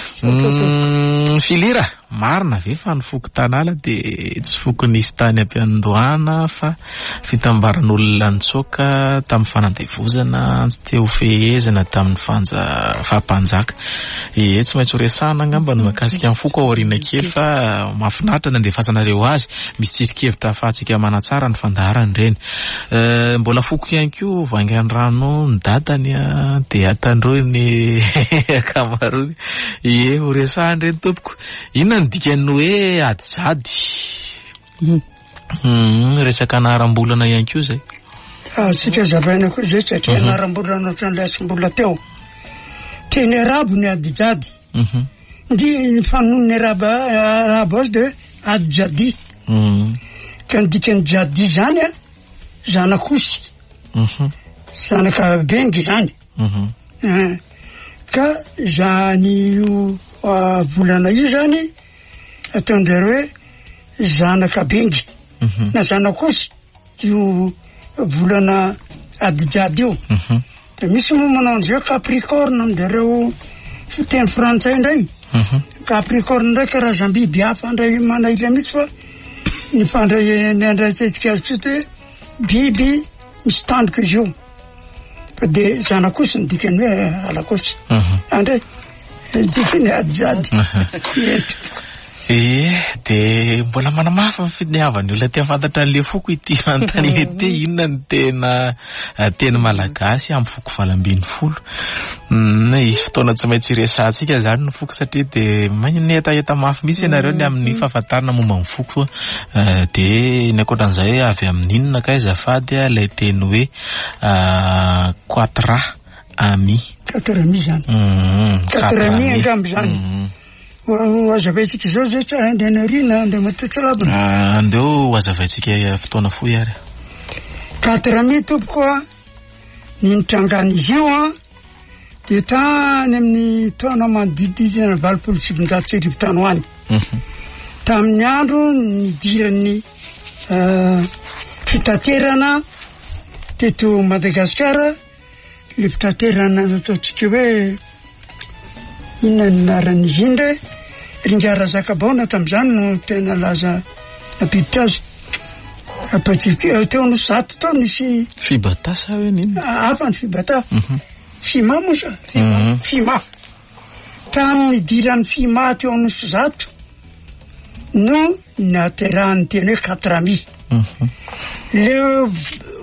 Filira marina ve fa ny foko tanala de tsy foko nisy tany ampiandohana fa fitambaran'olona nitsoka tamin'ny fanandevozana teo fehezana tamin'ny fampanjaka. Tsy maintsy resahana ngamba no mahakasika amin'ny foko aoriana kely fa mahafinaritra nandefasanareo azy misy tsirikevitra ahafahantsika manatsara ny fandaharany reny. Mbola foko ihany koa Vangandrano ny dadany de atandroy ny akamarony ho resahany reny tompoko. Inona ny dikany hoe adijady resaka anaram-bolana ihany koa zay. Sika zavaina koa zay satria anaram-bolana ohatran'ilay asom-bola teo teny arabo ny adijady ndi ny fanonony arabo azy de adijady ka ny dikany jadi zany zanakosy zanaka bengy zany ka zany volana io zany ataonjareo hoe zanaka bengy na zanakosy io volana adijady io. De misy moa manao an'izay capricorne aminjareo fiteny frantsay indray capricorne indray karazam-biby hafa indray manahila mitsy fa ny fandray ny andraitsika azy tsika hoe biby misy tandroka izy io de zanakosy ny dikany hoe alakosy andray dikany adijady. De mbola manamafy ny finiavany olona tia fantatra an'le foko ity fantany ety inona ny teny malagasy amin'ny foko 20. Isy fotoana tsy maintsy resahantsika zany ny foko satria de manetaheta mafy misy ianareo ny amin'ny fahafantarana momba ny foko de ny ankoatran'izay avy amin'ny inona ka azafady ilay teny hoe quatra ami zany 4 ami angamby zany azavaitsika izao zay tsara andeha narina andeha matotsy labina andeo azavaitsika fotoana foy ary 4 ami tompoko ny nitrangana izy io de tany amin'ny taona manodidididina 27 tany hoany tamin'ny andro nidiran'ny fitaterana teto Madagasikara le fitaterana ataotsika hoe inona naran'izy iny re Ringara Zakabaona tamin'izany no tena laza napiditra azy apatsika teo no 100 tao nisy fibata sa hoe nini hafa ny fibata fima mosa fima tamin'ny idiran'ny fima teo no 100 no naterahany teny hoe 4 le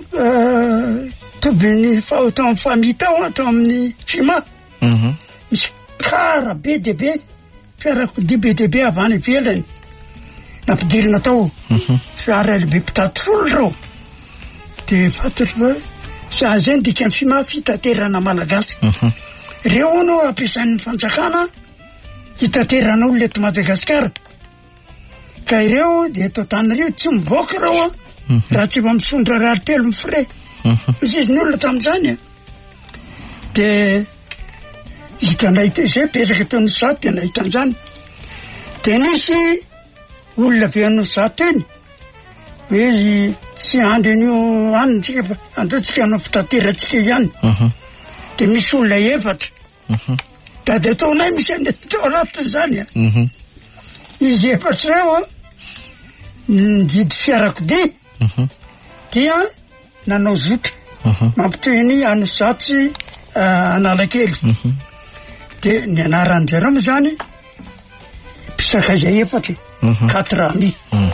tobiny tao amin'ny famille tao amin'ny fima misy kara be de be fiarakodia be de be avy any ivelany nampidirina tao fiara lehibe mpitady folo reo de fantatro hoe za zany dika ny fima fitaterana malagasy reo no ampiasain'ny fanjakana hitaterana olona eto Madagasikara ka ireo de eto Antananarivo tsy mivoaka reo raha tsy misondra raha telo mifre izy ny olona tamin'izany de hitanay te zay peraka teo ny 100 de nahitan'izany de nisy olona avy any 100 eny hoe tsy andro an'io anitsika fa andratsika hanao fitaterantsika ihany de misy olona 4 de ataonay misy any tao ratin'izany izy 4 reo nividy fiarakodia dia nanao zotra mampitoy ny any Zatsy Analakely de ny anaran'ny zareo moa zany mpisaka izay 4 4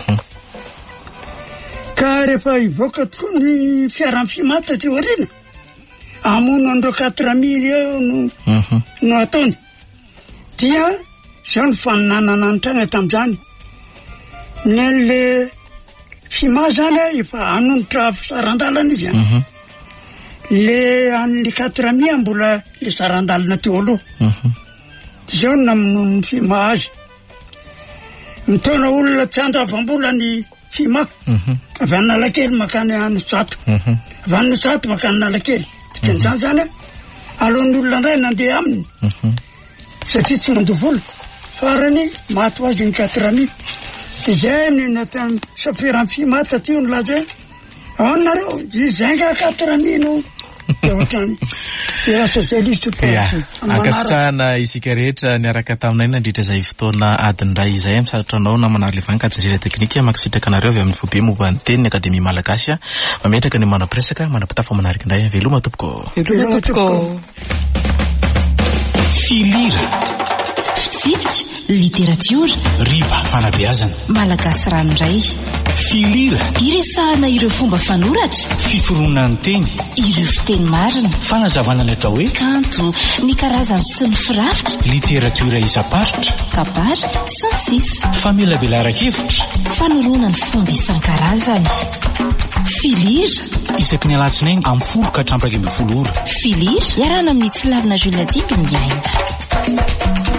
ka rehefa ivoaka tokoa ny fiaran'ny fimata teo arena amono andreo 4 eo no ataony dia zao ny faninanana ny trana tamin'izany nyle fima zany efa anonotra sarandalana izy le an'le 4 mbola le sarandalana teo aloha zao namono ny fima azy mitona olona tsy andravam-bola ny fima avy Analakely makany any Tsato avy any Tsato makany Analakely dikan'izany zany alohan'ny olona ndray nandeha aminy satria tsy mandoa vola farany maty ho azy ny 4 de zay ny natao safiran'ny fimata teo ny laza ao nareo izay nga 4 no ohatrany de asa zay lizy akasitrahana isika rehetra niaraka taminay nandritra izay fotoana adiny ray izay misatranao na manary le vankajazera teknika makisitraka anareo avy amin'ny fobe momba ny teny ny Akademia Malagasy mametraka ny manao-presaka manapitafa manarika indray veloma tompoko filira fitsipika literatiora riba fanabeazana malagasy ranoray filira iresahana ireo fomba fanoratra fiforoana ny teny ireo fiteny marina fanazavana ny atao hoe kanto ny karazany sy ny firafitra literatiora isaparitra kabary sy ny sisa famelabelara-kevitra fanorona ny fomba isan-karazany filira isaky ny alatsinainy amin'ny 10 ka 30 ora filira iarana amin'ny tsilavina Julia Dibiny aina